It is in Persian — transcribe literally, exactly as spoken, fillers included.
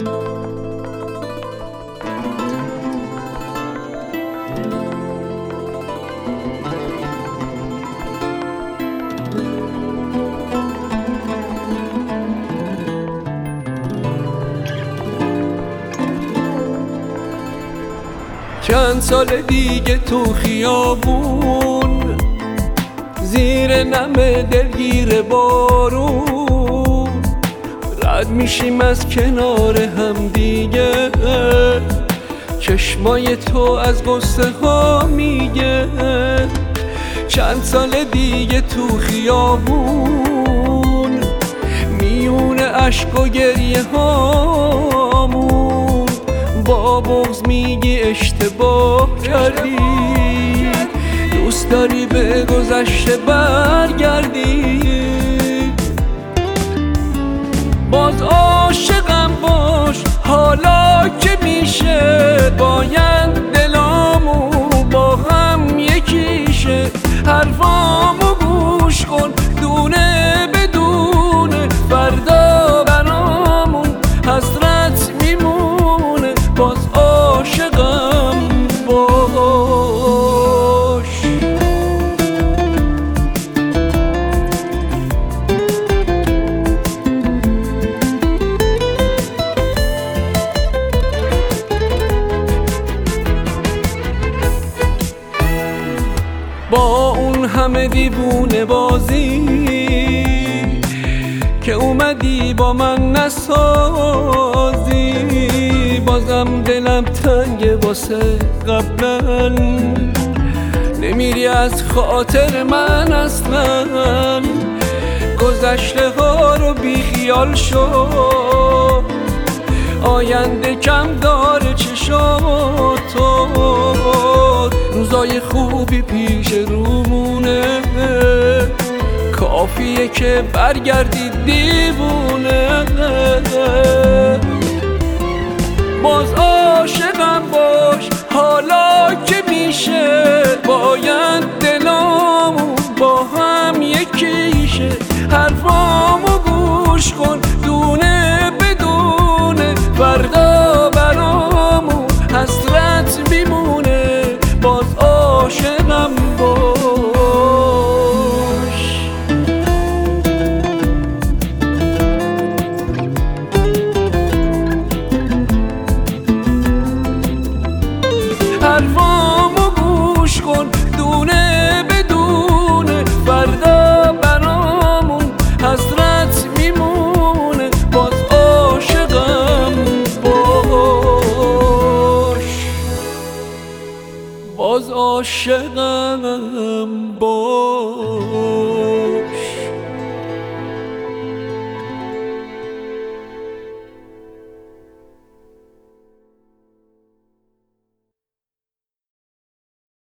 چند سال دیگه تو خیابون زیر نم دلگیر بارون رد میشیم از کنار هم دیگه، چشمای تو از غصه ها میگه. چند سال دیگه تو خیابون میون عشق و گریه هامون با بغض میگی اشتباه کردی، دوست داری به گذشته برگردی. باز عاشقم باش حالا که میشه، باید دلامو با هم یکیشه. حرفامو گوش کن دونه بدونه، فردا برامون حسرت میمونه. باز عاشقم باش. با اون همه دیوونه بازی که اومدی با من نسازی، بازم دلم تنگه واسه قبلا. نمیری از خاطر من اصلا، گذشته ها رو بی خیال شو. آینده کم داره چشاتو، روزای خوبی پیش رومونه. کافیه که برگردی دیوونه. باز عاشقم باش حالا که میشه، باید دلامو با هم یکیشه. حرفامو گوش کن دونه بدونه، فردا برامو حسرت میمونه. باز عاشقم باش. حرفامو گوش کن دونه بدونه، فردا برامون حسرت میمونه. باز عاشقم باش. باز عاشقم باش.